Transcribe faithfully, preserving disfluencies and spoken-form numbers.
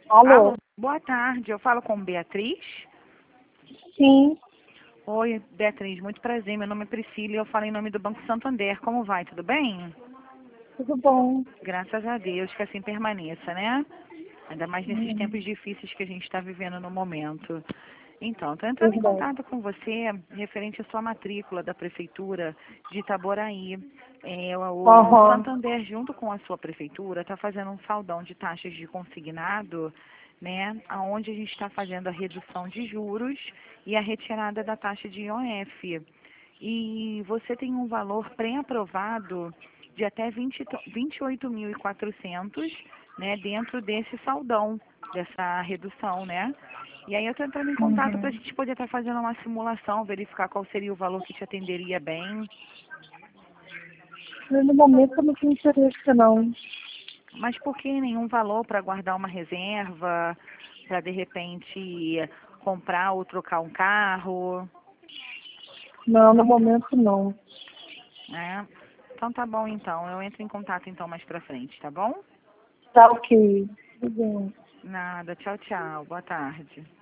Alô? Alô, boa tarde. Eu falo com Beatriz. Sim, Oi, Beatriz, muito prazer. Meu nome é Priscila e eu falo em nome do Banco Santander. Como vai? Tudo bem? tudo bom. Graças a Deus, que assim permaneça, né? Ainda mais nesses Hum, tempos difíceis que a gente está vivendo no momento. Então, estou entrando em verdade. contato com você referente à sua matrícula da Prefeitura de Itaboraí. É, o Aham. Santander, junto com a sua Prefeitura, está fazendo um saldão de taxas de consignado, né? Onde a gente está fazendo a redução de juros e a retirada da taxa de I O F. E você tem um valor pré-aprovado de até vinte, vinte e oito mil e quatrocentos, né, dentro desse saldão, dessa redução, né? E aí eu estou entrando em contato para a Uhum. gente poder estar fazendo uma simulação, verificar qual seria o valor que te atenderia bem. Mas no momento eu não tenho interesse, não. Mas por que nenhum valor para guardar uma reserva, para de repente comprar ou trocar um carro, Não, no momento não. né? Então tá bom então, eu entro em contato então mais pra frente, tá bom? Tá ok. Tudo bem. Nada, tchau, tchau, boa tarde.